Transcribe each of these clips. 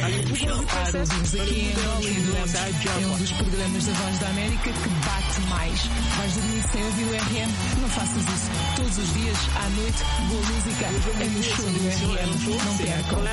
ouvirmos aqui em Angola e adoramos. É um dos programas da Voz da América que bate mais. Vais dormir sem ouvir o RM? Não faças isso. Todos os dias, à noite, boa música. É no show do RM. Não percam.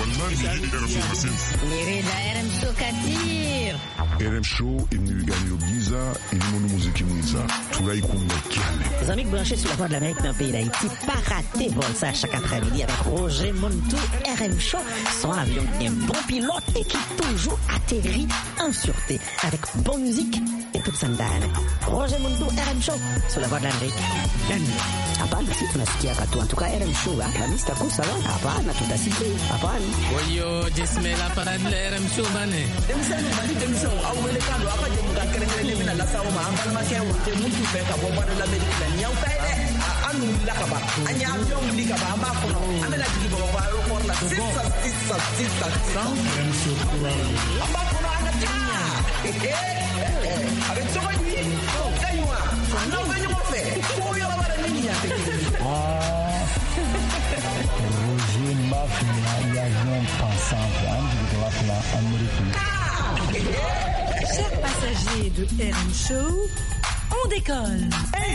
RM Show Katir. RM Show imnigani Giza ilimono muziki mwiza tulaikunga kiale. Les amis branchés sur la Voix de l'Amérique dans le pays d'Haïti, pas raté pour ça chaque après-midi avec Roger Montou. RM Show, son avion est bon pilote et qui toujours atterrit en sûreté avec bonne musique et toute sa ndane. Roger Montou, RM Show sur la Voix de l'Amérique. Hapana, si tunasikia katu. En tout cas, RM Show, la lista kusa wa hapana, tutasikia hapana. Oyo, jismela para RM Show bane. Demisa awele kando apa je muka kerengere mina la sawo ma ambal ma ke wote muntu fe ka bo bana la medina nyaw tay de anu la ka ba anya avion li ka ba amba ko amela digi bo ba ro por la sissa RM Show amba ko ana tinya avec so ni kaywa no venyo mo fe ko yo ba la niña te Roger Mafia, l'avion pensant de la Amérique. Chers passagers de RM Show, on décolle.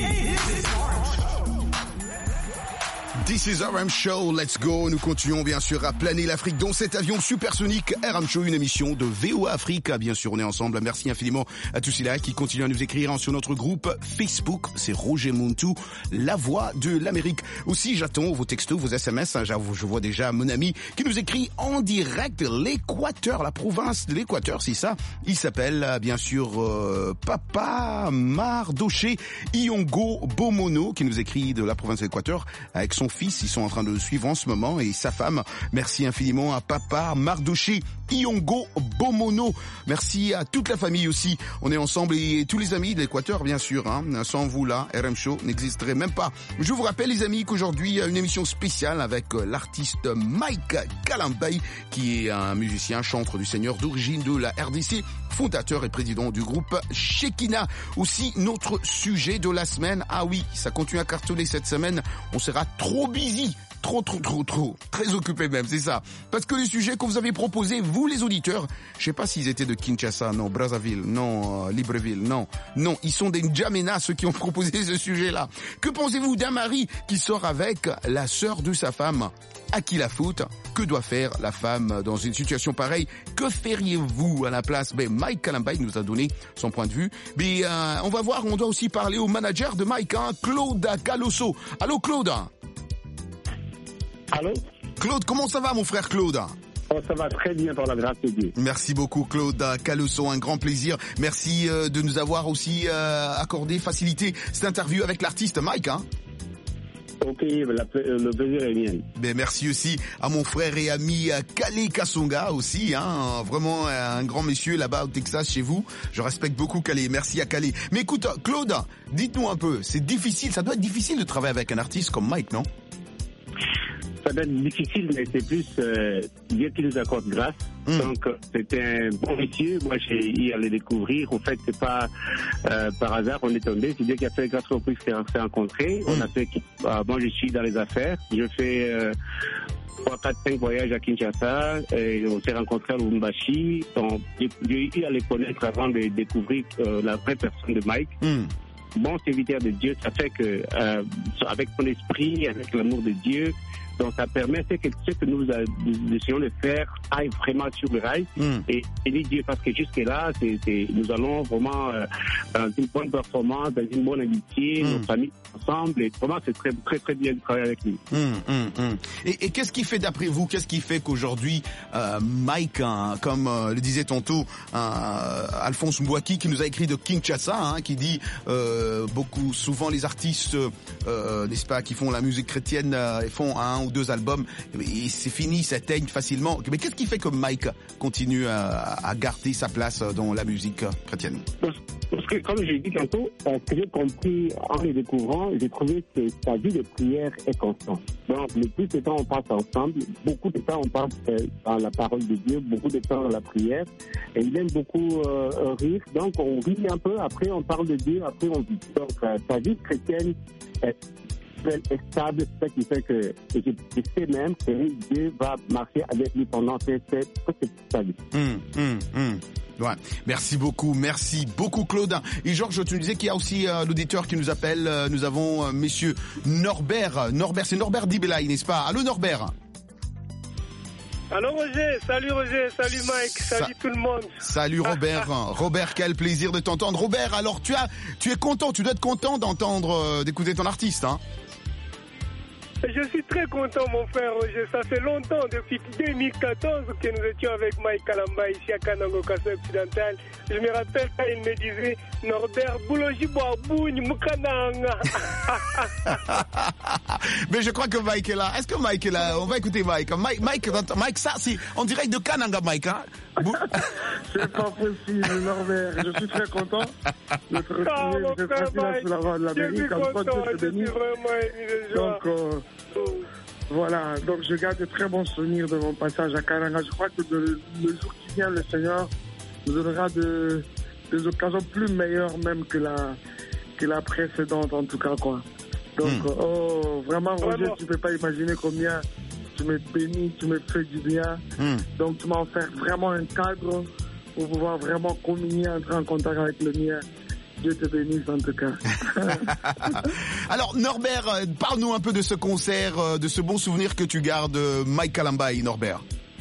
This is RM Show, let's go. Nous continuons bien sûr à planer l'Afrique dans cet avion supersonique. RM Show, une émission de VOA Afrique. Bien sûr, on est ensemble. Merci infiniment à tous ceux-là qui continuent à nous écrire sur notre groupe Facebook. C'est Roger Montou, la voix de l'Amérique. Aussi, j'attends vos textos, vos SMS. Je vois déjà mon ami qui nous écrit en direct de l'Équateur, la province de l'Équateur, c'est ça. Il s'appelle bien sûr Papa Mardoché Iongo Bomono qui nous écrit de la province de l'Équateur avec son fils. Ils sont en train de le suivre en ce moment et sa femme. Merci infiniment à Papa Mardoché Iongo Bomono. Merci à toute la famille aussi. On est ensemble et tous les amis de l'Équateur, bien sûr. Sans vous là, RM Show n'existerait même pas. Je vous rappelle les amis qu'aujourd'hui il y a une émission spéciale avec l'artiste Mike Kalambay qui est un musicien, chanteur du Seigneur d'origine de la RDC, fondateur et président du groupe Shekinah. Aussi notre sujet de la semaine. Ah oui, ça continue à cartonner cette semaine. On sera trop busy. Trop. Très occupé même, c'est ça. Parce que les sujets que vous avez proposés, vous les auditeurs, je sais pas s'ils étaient de Kinshasa, non, Brazzaville, non, Libreville, non. Ils sont des N'Djamena, ceux qui ont proposé ce sujet-là. Que pensez-vous d'un mari qui sort avec la sœur de sa femme? À qui la faute? Que doit faire la femme dans une situation pareille? Que feriez-vous à la place? Mike Kalambay nous a donné son point de vue. Mais on va voir, on doit aussi parler au manager de Mike, Claude Calosso. Allô Claude? Allô? Claude, comment ça va mon frère Claude? Oh, ça va très bien par la grâce de Dieu. Merci beaucoup Claude Calosso, un grand plaisir. Merci de nous avoir aussi facilité cette interview avec l'artiste Mike. Ok, le plaisir est mien. Merci aussi à mon frère et ami Kale Kasonga aussi, vraiment un grand monsieur là-bas au Texas chez vous. Je respecte beaucoup Kale, merci à Kale. Mais écoute Claude, dites-nous un peu, ça doit être difficile de travailler avec un artiste comme Mike, non? Ça doit être difficile, mais c'est plus Dieu qui nous accorde grâce. Donc, c'était un bon monsieur. Moi, j'ai eu à le découvrir. En fait, c'est pas par hasard qu'on est tombé. C'est Dieu qui a fait grâce au prix qu'on s'est rencontrés. On a fait. Moi, je suis dans les affaires. Je fais 3, 4, 5 voyages à Kinshasa. Et on s'est rencontrés à Lubumbashi. J'ai eu à les connaître avant de découvrir la vraie personne de Mike. Bon serviteur de Dieu, ça fait que avec son esprit, avec l'amour de Dieu, donc ça permet ce que nous essayons de faire aille vraiment sur le rail et aider Dieu, parce que jusque là nous allons vraiment dans une bonne performance, dans une bonne amitié, nos familles ensemble, et vraiment c'est très très très bien de travailler avec lui. Et qu'est-ce qui fait d'après vous, qu'est-ce qui fait qu'aujourd'hui Mike, comme le disait tantôt Alphonse Mbouaki qui nous a écrit de Kinshasa, qui dit souvent les artistes n'est-ce pas, qui font la musique chrétienne font 1 ou 2 albums et c'est fini, ça s'éteigne facilement. Mais qu'est-ce qui fait que Mike continue à garder sa place dans la musique chrétienne? Parce que comme j'ai dit tantôt, ce que j'ai compris en les découvrant, j'ai trouvé que sa vie de prière est constante. Donc le plus de temps on passe ensemble, beaucoup de temps on passe dans la parole de Dieu, beaucoup de temps dans la prière, et il aime beaucoup rire, donc on rit un peu, après on parle de Dieu, après on vit. Donc sa vie chrétienne est spirituel est stable, c'est ça qui fait que je sais même que Dieu va marcher avec lui pendant toute sa vie. Ouais. Merci beaucoup Claude. Et Georges, tu nous disais qu'il y a aussi l'auditeur qui nous appelle. Nous avons messieurs Norbert, c'est Norbert Dibelay, n'est-ce pas? Allô Norbert. Allô Roger, salut Mike, salut tout le monde. Salut Robert. Robert, quel plaisir de t'entendre. Robert, alors tu es content, tu dois être content d'écouter ton artiste, hein? Je suis très content, mon frère Roger. Ça fait longtemps, depuis 2014, que nous étions avec Mike Kalamba ici à Kananga, Kassai Occidental. Je me rappelle quand il me disait Norbert Boulogi Boabougne Moukananga. Mais je crois que Mike est là. Est-ce que Mike est là? On va écouter Mike. Mike, ça, c'est en direct de Kananga, Mike, hein? C'est pas possible, Norbert. Je suis très content de te retrouver. Je suis là sur la voie de l'Amérique. Je suis vraiment ému de joie. Donc, voilà. Donc, je garde de très bons souvenirs de mon passage à Kananga. Je crois que le jour qui vient, le Seigneur nous donnera des occasions plus meilleures même que la précédente, en tout cas, quoi. Donc, vraiment, Roger, tu peux pas imaginer combien tu m'es béni, tu m'es fait du bien. Donc, tu m'as offert vraiment un cadre pour pouvoir vraiment communier, entrer en contact avec le mien. Dieu te bénisse en tout cas. Alors Norbert, parle-nous un peu de ce concert, de ce bon souvenir que tu gardes, Mike Kalamba, Norbert.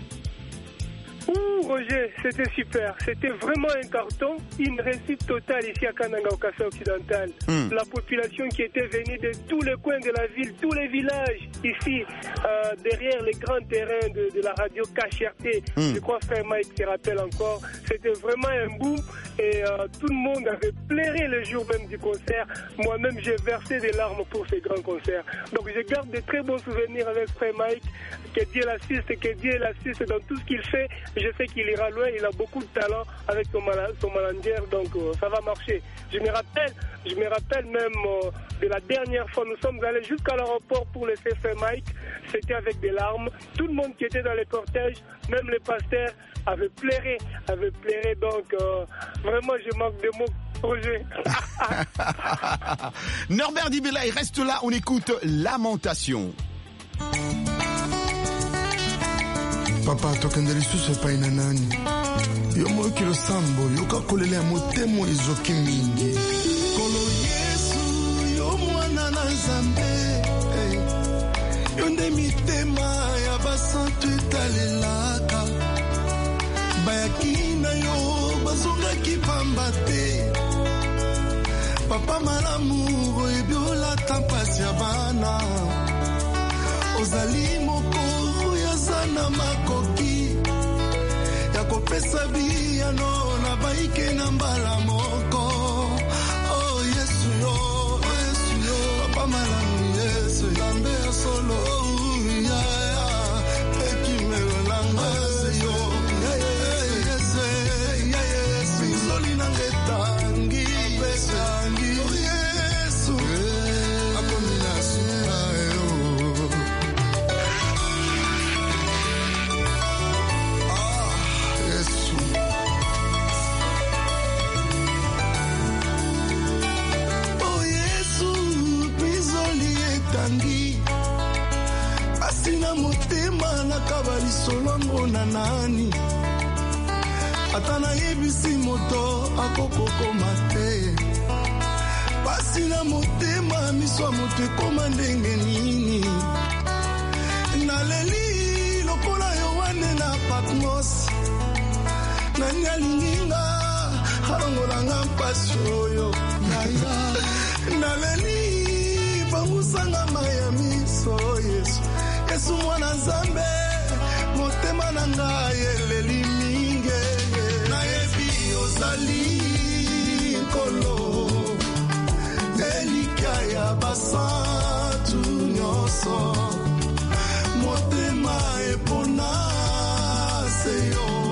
Roger, c'était super. C'était vraiment un carton, une réussite totale ici à Kananga, au Kassai Occidental. La population qui était venue de tous les coins de la ville, tous les villages, ici, derrière les grands terrains de la radio KHRT. Je crois que frère Mike se rappelle encore. C'était vraiment un boom et tout le monde avait pleuré le jour même du concert. Moi-même, j'ai versé des larmes pour ce grand concert. Donc, je garde de très bons souvenirs avec frère Mike. Que Dieu l'assiste dans tout ce qu'il fait. Je sais qu'il ira loin, il a beaucoup de talent avec son manager, donc ça va marcher. Je me rappelle même de la dernière fois, nous sommes allés jusqu'à l'aéroport pour laisser frère Mike, c'était avec des larmes. Tout le monde qui était dans les cortèges, même les pasteurs, avait pleuré, donc vraiment je manque de mots. Roger. Norbert Dibelay, reste là, on écoute Lamentation. Papa tokende lisusu epai na nani yo moyoki losambo yokakolela ya motemo ezoki mingi kolo Yesu yo mwana na Nzambe yo nde mitema ya basantu etalelaka bayaki na yo bazongaki pamba te papa malamu oyebi olata mpasi ya bana ozali moko na makoki ya kopesa biyano na baike na mbala moko oh Yesu yo papa malamu Yesu Nzambe ya solo ya ekimelo nanga yo Yesu zoli na ngetangi pesangi Yesu akomina suka asina motema nakaba lisolo na nani ata nayebisi moto akokokoma te basina motema miso ya moto ekoma ndenge nini naleli lokola Yohane na Patmos nani alinginga alongolanga mpasi oyo naleli bangusanga maya miso Yesu mwana Nzambe motema na ngai eleli mingi nayebi ozali nkolo elika ya basantu nyonso motema epona se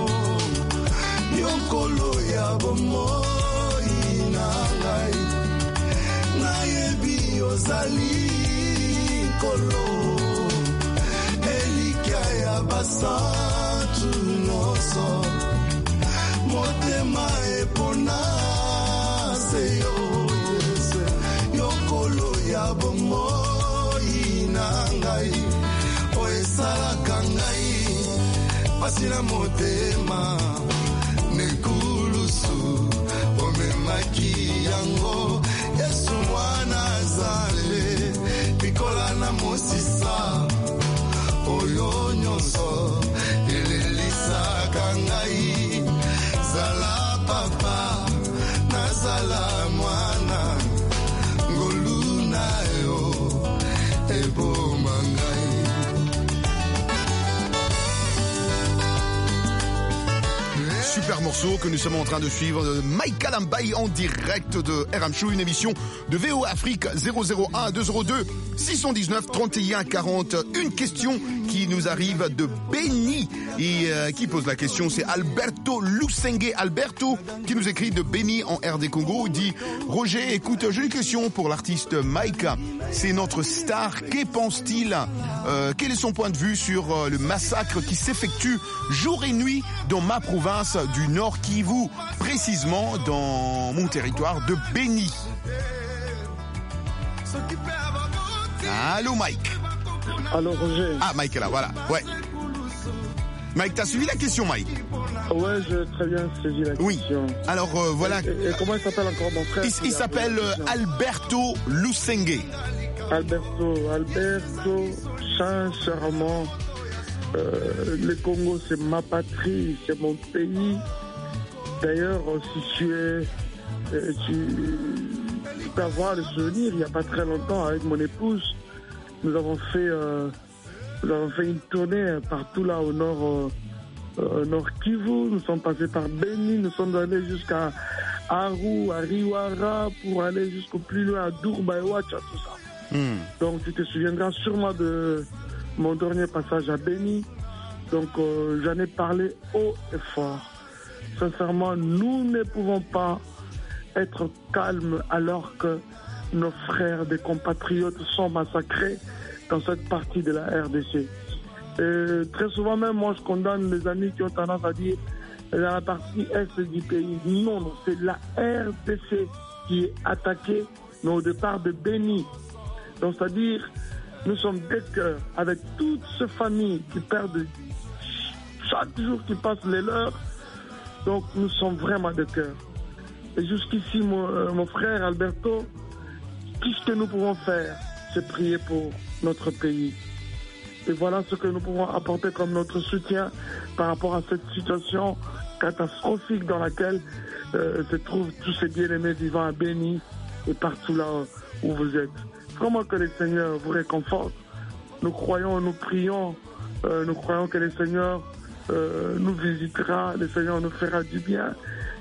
yo nkolo ya bomoi na ngai nayebi ozali nkolo basantu tina motema nekulusu omemaki yango Yesu mwana zale pikola na mosisa oyo nyonso elelisaka ngai zala papa nazala mwana ngolu nayo eboma ngai. Super morceau que nous sommes en train de suivre de Mike Kalambayi en direct de RM Show, une émission de VOA Afrique 001 202 619 31 40. Une question qui nous arrive de Béni et qui pose la question, c'est Alberto Lusengue. Alberto qui nous écrit de Béni en RD Congo. Il dit: Roger, écoute, j'ai une question pour l'artiste Mike. C'est notre star. Que pense-t-il? Quel est son point de vue sur le massacre qui s'effectue jour et nuit dans ma province du Nord Kivu, précisément dans mon territoire de Béni? Allô Mike. Allô Roger. Ah, Mike est là, voilà. Ouais. Mike, t'as suivi la question, Mike? Ouais, j'ai très bien saisi la question. Oui. Alors voilà. Et comment il s'appelle encore mon frère? Il s'appelle Alberto Lusengue. Alberto, sincèrement, le Congo c'est ma patrie, c'est mon pays. D'ailleurs, si tu peux avoir le souvenir, il n'y a pas très longtemps, avec mon épouse, nous avons fait une tournée partout là au nord Kivu. Nous sommes passés par Béni, nous sommes allés jusqu'à Aru, à Riwara, pour aller jusqu'au plus loin à Durba et Ouacha, tout ça. Donc tu te souviendras sûrement de mon dernier passage à Béni. Donc j'en ai parlé haut et fort. Sincèrement, nous ne pouvons pas être calmes alors que nos frères, des compatriotes sont massacrés dans cette partie de la RDC. Et très souvent même, moi je condamne les amis qui ont tendance à dire dans la partie est du pays. Non, c'est la RDC qui est attaquée, mais au départ de Béni. Donc c'est-à-dire, nous sommes des cœurs avec toutes ces familles qui perdent chaque jour qui passe les leurs. Donc nous sommes vraiment des cœurs. Et jusqu'ici, mon frère Alberto, tout ce que nous pouvons faire, c'est prier pour notre pays. Et voilà ce que nous pouvons apporter comme notre soutien par rapport à cette situation catastrophique dans laquelle se trouvent tous ces bien-aimés vivants à Béni et partout là où vous êtes. Vraiment que le Seigneur vous réconforte. Nous croyons, nous prions, nous croyons que le Seigneur nous visitera, le Seigneur nous fera du bien.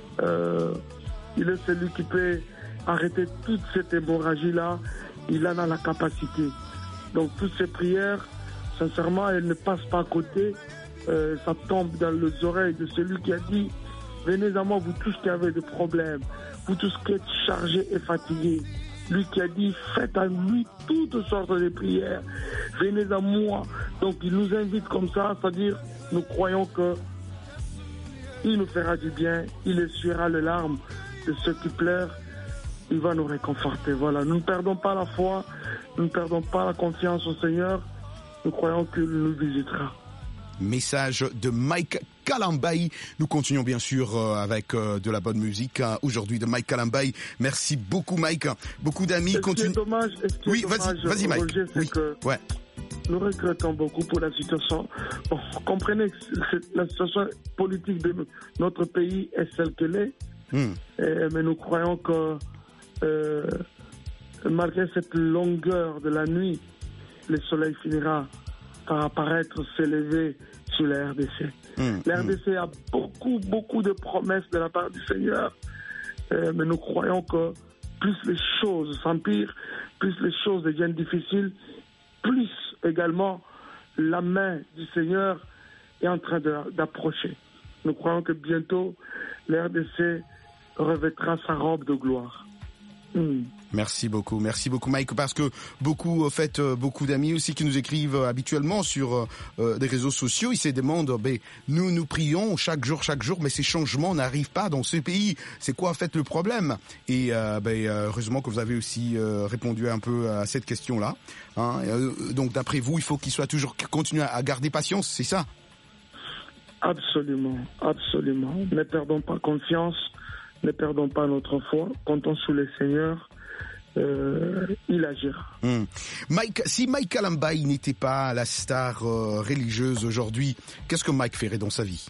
Il est celui qui peut arrêter toute cette hémorragie-là. Il en a la capacité. Donc toutes ces prières, sincèrement, elles ne passent pas à côté. Ça tombe dans les oreilles de celui qui a dit: venez à moi, vous tous qui avez des problèmes, vous tous qui êtes chargés et fatigués. Lui qui a dit: faites à lui toutes sortes de prières, venez à moi. Donc il nous invite comme ça, c'est-à-dire nous croyons que il nous fera du bien, il essuiera les larmes de ceux qui pleurent, il va nous réconforter. Voilà, nous ne perdons pas la foi, nous ne perdons pas la confiance au Seigneur, nous croyons qu'il nous visitera. Message de Mike Kalambayi. Nous continuons bien sûr avec de la bonne musique aujourd'hui de Mike Kalambayi. Merci beaucoup Mike. Beaucoup d'amis continuent. Oui, vas-y Mike. Roger, oui. Ouais. Nous regrettons beaucoup pour la situation. Bon, comprenez que la situation politique de notre pays est celle qu'elle est. Mais nous croyons que malgré cette longueur de la nuit, le soleil finira par apparaître, s'élever sur la RDC. La RDC a beaucoup de promesses de la part du Seigneur, mais nous croyons que plus les choses s'empirent, plus les choses deviennent difficiles, plus également la main du Seigneur est en train d'approcher. Nous croyons que bientôt la RDC revêtra sa robe de gloire. Merci beaucoup Mike, parce que beaucoup d'amis aussi qui nous écrivent habituellement sur des réseaux sociaux, ils se demandent, nous prions chaque jour, mais ces changements n'arrivent pas dans ce pays. C'est quoi en fait le problème? Et heureusement que vous avez aussi répondu un peu à cette question-là. Donc d'après vous, il faut qu'il soit toujours continuer à garder patience, c'est ça? Absolument, absolument. Ne perdons pas confiance, ne perdons pas notre foi, comptons sur le Seigneur. Il agira. Mike, si Mike Kalambayi n'était pas la star religieuse aujourd'hui, qu'est-ce que Mike ferait dans sa vie?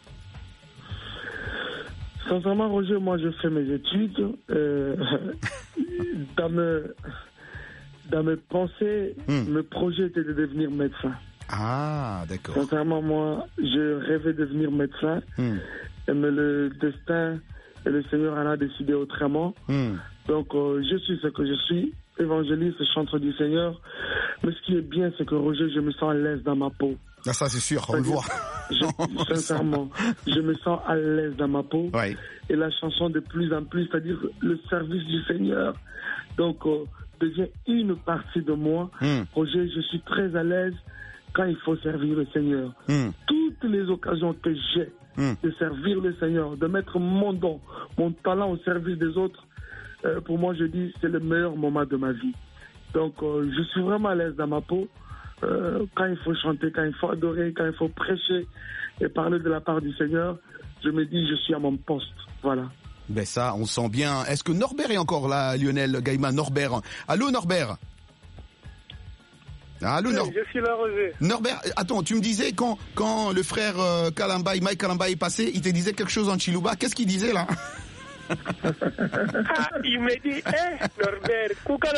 Sincèrement, Roger, moi je fais mes études. Dans mes pensées, mes projets étaient de devenir médecin. Ah, d'accord. Sincèrement, moi, je rêvais de devenir médecin. Mais le destin et le Seigneur en a décidé autrement. Donc, je suis ce que je suis, évangéliste, chanteur du Seigneur. Mais ce qui est bien, c'est que Roger, je me sens à l'aise dans ma peau. Ah, ça, c'est sûr, on le voit. Sincèrement, je me sens à l'aise dans ma peau. Ouais. Et la chanson de plus en plus, c'est-à-dire le service du Seigneur, donc, devient une partie de moi. Roger, je suis très à l'aise quand il faut servir le Seigneur. Toutes les occasions que j'ai de servir le Seigneur, de mettre mon don, mon talent au service des autres, pour moi, je dis, c'est le meilleur moment de ma vie. Donc, je suis vraiment à l'aise dans ma peau. Quand il faut chanter, quand il faut adorer, quand il faut prêcher et parler de la part du Seigneur, je me dis, je suis à mon poste. Voilà. Ben ça, on sent bien. Est-ce que Norbert est encore là, Lionel Gaïma? Norbert. Allô, Norbert? Allô, oui, je suis là, Roger. Norbert, attends, tu me disais quand le frère Kalambayi, Mike Kalambayi est passé, il te disait quelque chose en Chiluba. Qu'est-ce qu'il disait là? Il me dit, Norbert,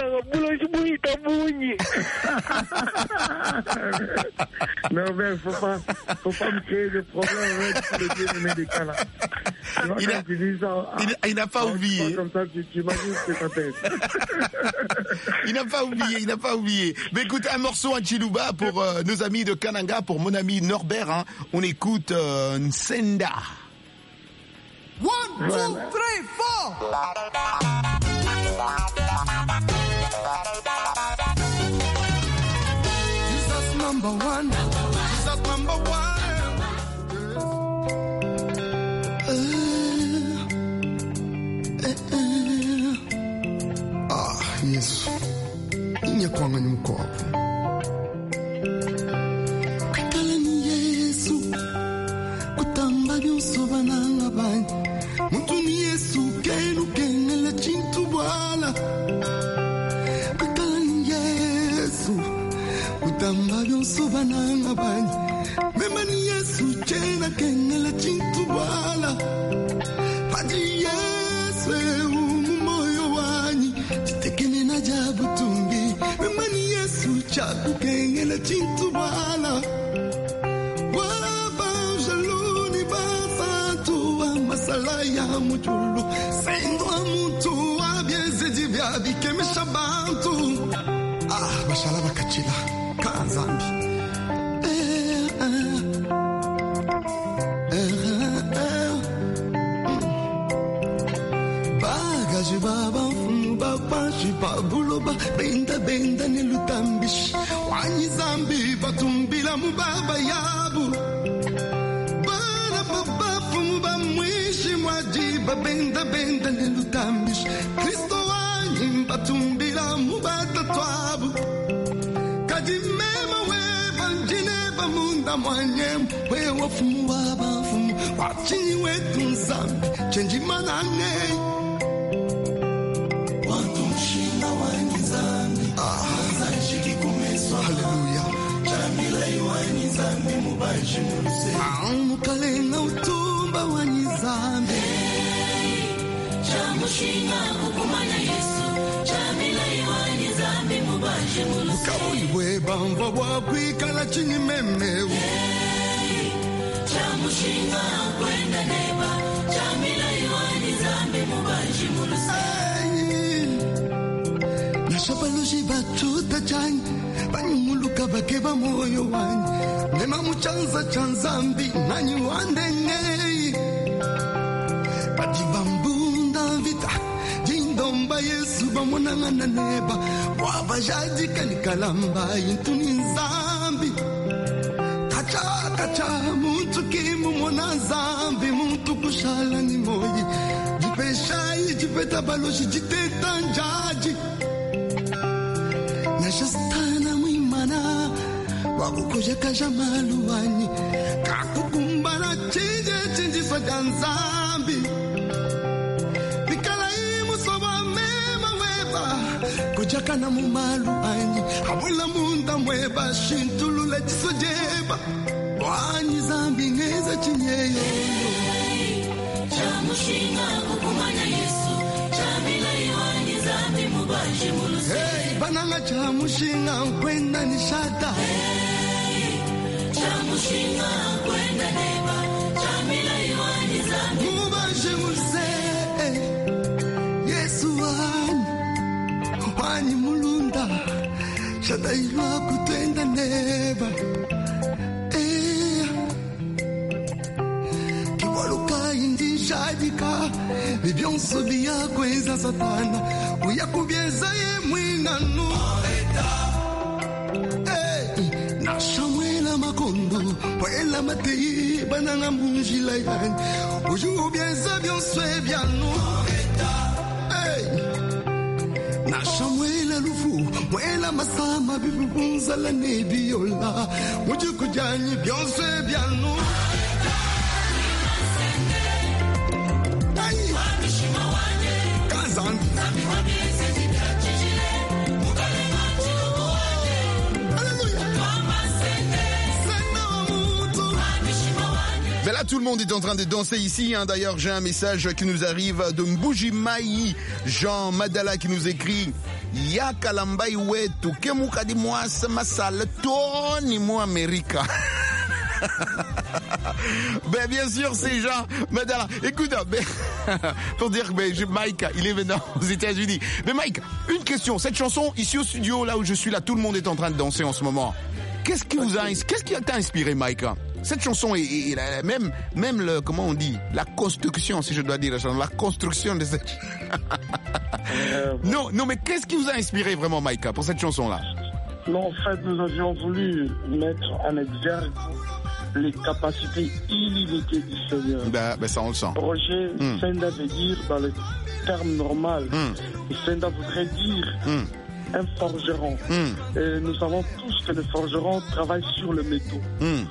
Norbert, faut pas me créer de problème avec le bien-aimé des cas là. Il n'a pas oublié. Comme ça, tu imagines ce que ça fait. Il n'a pas oublié. Mais écoute, un morceau en Chiluba pour nos amis de Kananga, pour mon ami Norbert, hein. On écoute Nsenda. 1, 2, 3, 4. Jesus number one. Jesus number one. Yesu. Inyakwanga ni mkopo. Kakalani Yesu. Kutamba nyuso bananga bani. Muntu ni Yesu kenu kenela chintu bwala. Kakalani Yesu. Kutamba nyuso bananga bani. Mema ni Yesu chena kenela chintu bwala. Padri Yesu moyo wanyi. Chitekene na jabu tungi. Mema ni Yesu chaku kenela chintu bwala. Salaya mujulu sendo muntu abyeze jibyabi kemisha bantu bashala bakachila kanzambi bagaji baba mfumu bapashi babuloba benda nilutambishi wanyi zambi batumbila mubaba yabu benda nilutambish Kristo wanyi batumbila mubata twabu kadimema weba njineba munda mwanyemu wewa fumu waba fumu wachinyi wetu nzambi chenji manane watu mshinda wanyi zambi zanshiki kumeswa haleluya jamila iwanyi zambi mubaji muluse mukalenga utumba wanyi zambi Kabulibwe bamba bwakwikala chini memewu chamushinga kwenda neba chamila iwani zambi mubanji mulusi nashabaloji batuta chani banyumuluka bakeba moyo wanyi nema muchanza chanzambi nanyi wandengei badibambunda vita jindom Yesu bamonangana neba wabajaji kanikalamba intuni nzambi kacha muntu kimu mona nzambi muntu kushala ni moyi jipeshai jipeta baloshi jiteta njaji nashastana mwimana wakukoja kaja maluwani kakukumbana chinje chinjiso cha nzambi mikala imusoba mema weba kujakana mumalu anyi amwela munda mweba shintulula chisojeba wanyi zambi ngeza chinyeyo chamushinga kukumanya Yesu chamila iwanyi zambi mubashi muluse hey bananga chamushinga kwenda nishata chamushinga kwenda neba chamila iwanyi zambi mubashi muluse Yesu wanyi mulunda shata ilwa kutenda neba Jadika, bibyonso biyakweza satana uyakubyeza ye mwinanu nashamwela makondo wela mateyi bananga munjila yani ujubyeza byonso ebyanu nashamwela lufu mwela masama bibunzala nebiola mujikujanyi byonso ebyanu Mais là, tout le monde est en train de danser ici. Hein. D'ailleurs, j'ai un message qui nous arrive de Mbujimayi, Jean Madala, qui nous écrit Ya kalambai wetu kemuka di mwasa masala toni mu Amerika. Ben bien sûr c'est Jean Madala. Écoute, pour dire que Mike, il est maintenant aux États-Unis. Mais Mike, une question. Cette chanson ici au studio, là où je suis, là, tout le monde est en train de danser en ce moment. Qu'est-ce qui t'a inspiré, Mike? Cette chanson et même le, comment on dit, la construction, si je dois dire la construction de cette. Non, mais qu'est-ce qui vous a inspiré vraiment, Mike, pour cette chanson-là? Non, en fait, nous avions voulu mettre en exergue les capacités illimitées du Seigneur. Ben ça on le sent. Roger Senda veut dire, dans le terme normal, Senda voudrait dire un forgeron. Nous savons tous que le forgeron travaille sur le métaux.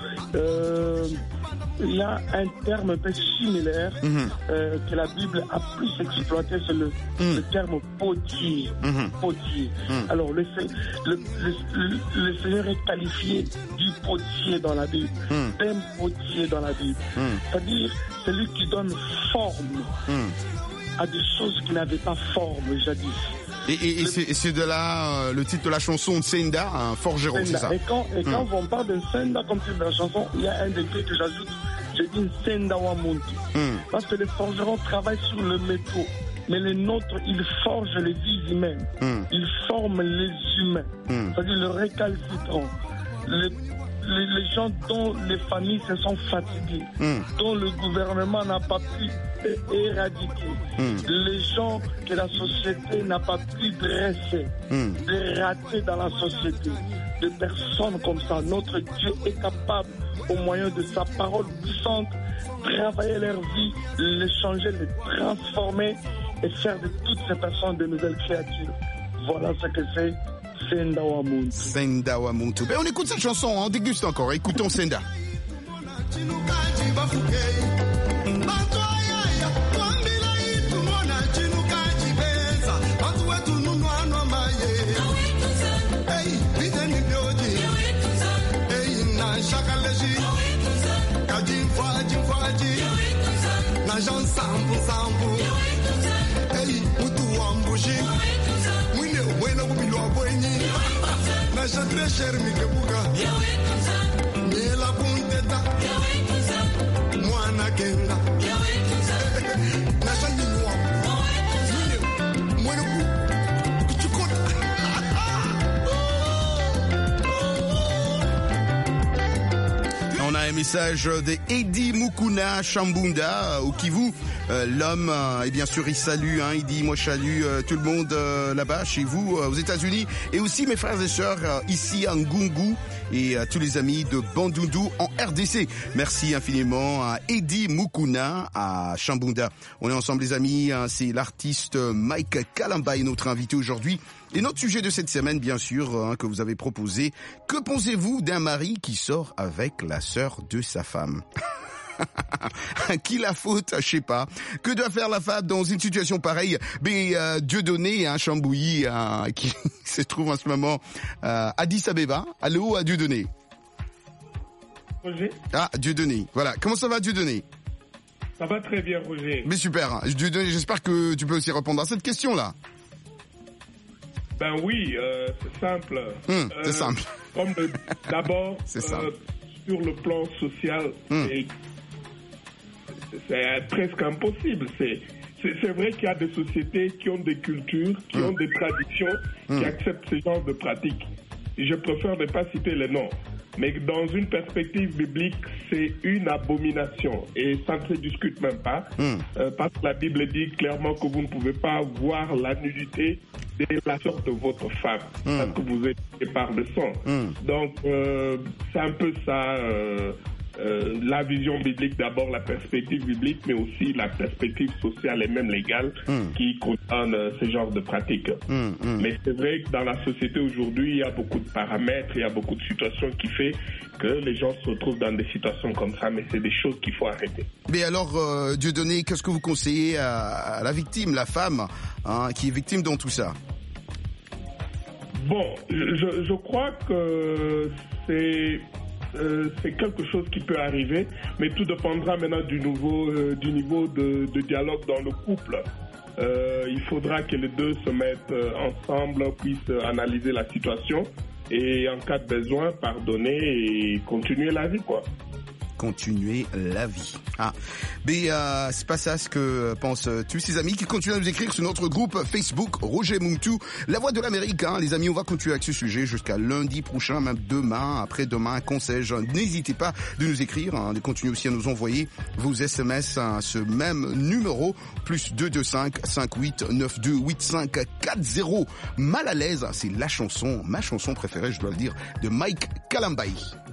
Il y a un terme un peu similaire que la Bible a plus exploité, c'est le terme potier. Potier. Alors le Seigneur est qualifié du potier dans la Bible, d'un potier dans la Bible. C'est-à-dire celui qui donne forme à des choses qui n'avaient pas forme jadis. Et c'est de là le titre de la chanson Senda, un forgeron, c'est ça. Et quand on parle de Senda comme titre de la chanson, il y a un degré que j'ajoute, je dis Senda wa muntu. Parce que les forgerons travaillent sur le métaux, mais les nôtres, ils forgent les vies humaines. Ils forment les humains, c'est-à-dire le récalcitrant. Les gens dont les familles se sont fatiguées, dont le gouvernement n'a pas pu éradiquer, les gens que la société n'a pas pu dresser, des ratés dans la société, de personnes comme ça. Notre Dieu est capable, au moyen de sa parole puissante, travailler leur vie, les changer, les transformer et faire de toutes ces personnes de nouvelles créatures. Voilà ce que c'est. Senda wa muntu. Senda wa muntu. Ben on écoute cette chanson, on déguste encore. Écoutons Senda. Nasha treasure mikebuka Mela kunteta Mwana kenga Nasha ninuwa Mwana kuchukota On a un message de Eddie Mukuna Chambunda au Kivu. L'homme, et bien sûr, il salue, il dit, moi je salue tout le monde là-bas, chez vous, aux États-Unis, et aussi mes frères et sœurs ici à Ngungu, et à tous les amis de Bandundu en RDC. Merci infiniment à Eddie Mukuna à Chambunda. On est ensemble les amis, c'est l'artiste Mike Kalambai, notre invité aujourd'hui. Et notre sujet de cette semaine, bien sûr, que vous avez proposé, que pensez-vous d'un mari qui sort avec la sœur de sa femme? Qui la faute? Je sais pas. Que doit faire la femme dans une situation pareille? Mais Dieudonné, Chambouilly, qui se trouve en ce moment à Addis Abeba. Allô à Dieudonné. Roger. Ah, Dieudonné. Voilà. Comment ça va, Dieudonné? Ça va très bien, Roger. Mais super. Dieudonné, j'espère que tu peux aussi répondre à cette question-là. Ben oui, c'est simple. C'est simple. D'abord, c'est simple. Sur le plan social, c'est presque impossible. C'est vrai qu'il y a des sociétés qui ont des cultures, qui ont des traditions, qui acceptent ce genre de pratiques. Je préfère ne pas citer les noms. Mais dans une perspective biblique, c'est une abomination. Et ça ne se discute même pas. Parce que la Bible dit clairement que vous ne pouvez pas voir la nudité de la sorte de votre femme. Parce que vous êtes par le sang. Donc, c'est un peu ça... la vision biblique, d'abord la perspective biblique, mais aussi la perspective sociale et même légale qui concerne ce genre de pratiques. Mais c'est vrai que dans la société aujourd'hui, il y a beaucoup de paramètres, il y a beaucoup de situations qui fait que les gens se retrouvent dans des situations comme ça, mais c'est des choses qu'il faut arrêter. Mais alors, Dieudonné, qu'est-ce que vous conseillez à la victime, la femme, qui est victime dans tout ça? Bon, je crois que c'est quelque chose qui peut arriver, mais tout dépendra maintenant du niveau de dialogue dans le couple. Il faudra que les deux se mettent ensemble, puissent analyser la situation et en cas de besoin, pardonner et continuer la vie, quoi. Continuer la vie. Mais c'est pas ça ce que pensent tous ces amis qui continuent à nous écrire sur notre groupe Facebook Roger Muntu, la voix de l'Amérique. Les amis, on va continuer avec ce sujet jusqu'à lundi prochain, même demain, après-demain, qu'on sais-je. N'hésitez pas de nous écrire, de continuer aussi à nous envoyer vos SMS à ce même numéro, plus 225 58 92 85 40. Mal à l'aise, c'est la chanson, ma chanson préférée, je dois le dire, de Mike Kalambayi.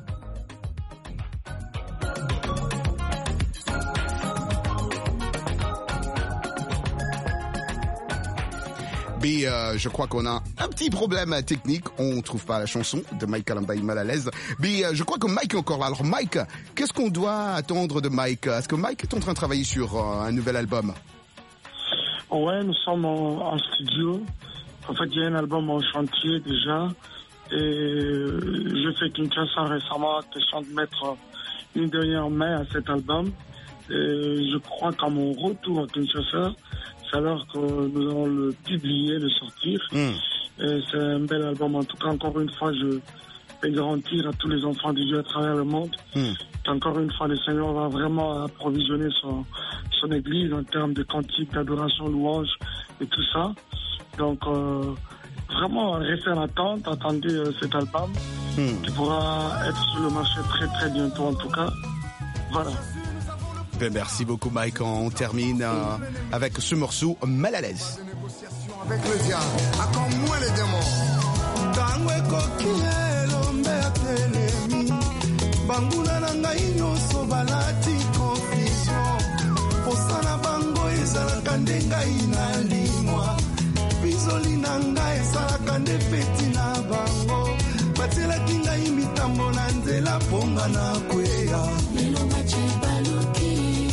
Mais je crois qu'on a un petit problème technique. On trouve pas la chanson de Mike Kalambayi, Mal à l'aise. Mais je crois que Mike est encore là. Alors Mike, qu'est-ce qu'on doit attendre de Mike? Est-ce que Mike est en train de travailler sur un nouvel album? Ouais, nous sommes en studio. En fait, il y a un album en chantier déjà. Et je fais Kinshasa récemment, question de mettre une dernière main à cet album. Et je crois qu'à mon retour à Kinshasa, c'est alors que nous allons le publier, le sortir. Et c'est un bel album. En tout cas, encore une fois, je peux garantir à tous les enfants de Dieu à travers le monde qu'encore une fois, le Seigneur va vraiment approvisionner son église en termes de cantiques, d'adoration, louange et tout ça. Donc, vraiment, restez en attente, attendez cet album qui pourra être sur le marché très très bientôt en tout cas. Voilà. Ben merci beaucoup Mike, on termine avec ce morceau Mal à l'aise. Avec le diable, à comme moi les démons. Tangwe kokielo mbelemi, banguna na ngai nyonso balati confusion. Posana bango ezalaka nde ngai na limwa, bizoli na ngai ezalaka nde feti na bango. Batielaki ngai mitambo na nzela ponga na kweya. Lelo machibaluki.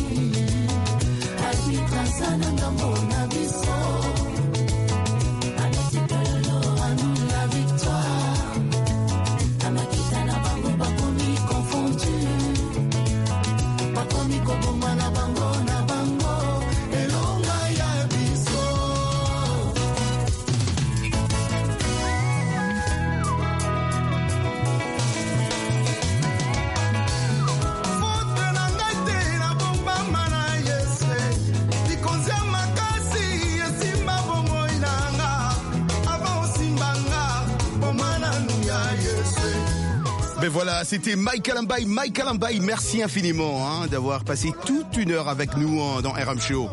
Sana ngamona biso anatikalo anu la victoire amakita na bango bakomi confondu bakomi koboma na bango elonga ya biso fote na ngate na bomba mana yese. Ben voilà, c'était Mike Kalambayi. Mike Kalambayi, merci infiniment d'avoir passé toute une heure avec nous dans RM Show.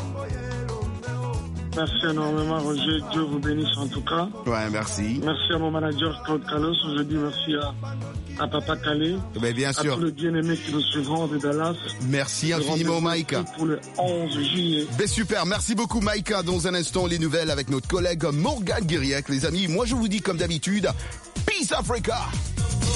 Merci énormément Roger, Dieu vous bénisse en tout cas. Ouais, merci. Merci à mon manager Claude Carlos, je dis merci à Papa Calais. Ben bien sûr. À tous les bien-aimés qui nous suivront de Dallas. Merci infiniment Mike. Pour le 11 juillet. Ben super, merci beaucoup Mike. Dans un instant, les nouvelles avec notre collègue Morgane Guiriec. Les amis, moi je vous dis comme d'habitude, Peace Africa.